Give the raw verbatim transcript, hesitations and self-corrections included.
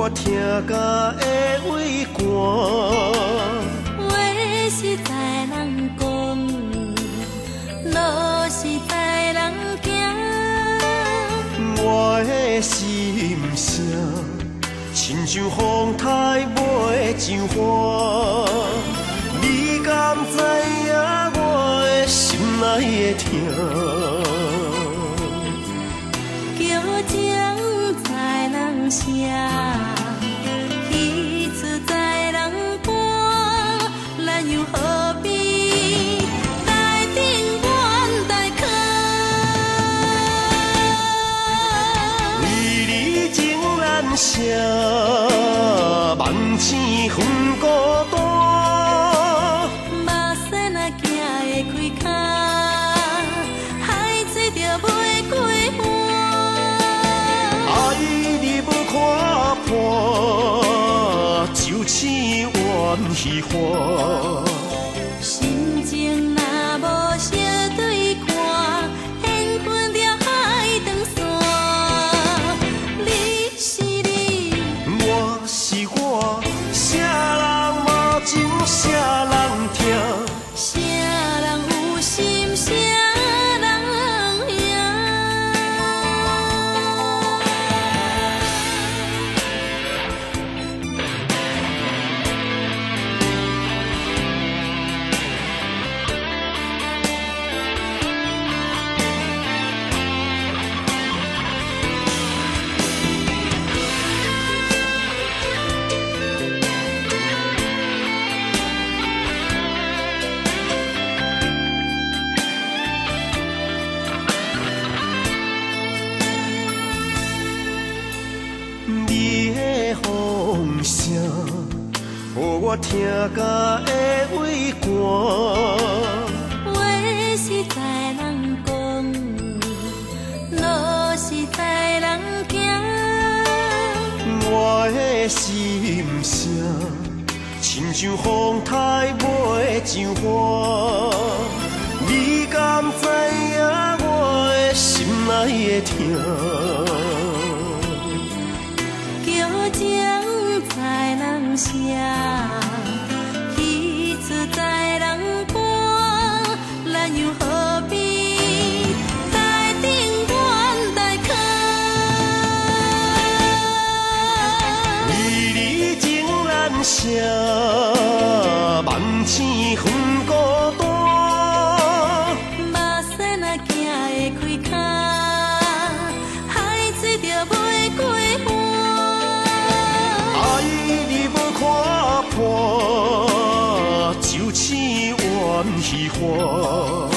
我听甲会畏寒。 话实在人讲，路实在人行。 我的心声，亲像风台袂上花。你敢知影我的心内的痛？声，彼此在人伴，咱又何必台顶怨台靠？为你情难舍，万千分孤单。 目屎若行会开脚，海水就袂过岸。爱你不看破，就似怨虚华。心情若无相对看，缘分着海长线。你是你，我是我，啥人无情，啥人疼，啥人有心，啥人赢。声，予我听甲会畏寒。话实在人讲，路实在人行。我的心声，亲像风台袂上花。你敢知影我的心内的痛？在人声，彼此在人伴，咱又何必台顶怨台靠？为你情难舍，万千分孤单。目屎若行会开脚，海水就袂过岸。爱你无看破，就似怨虚华。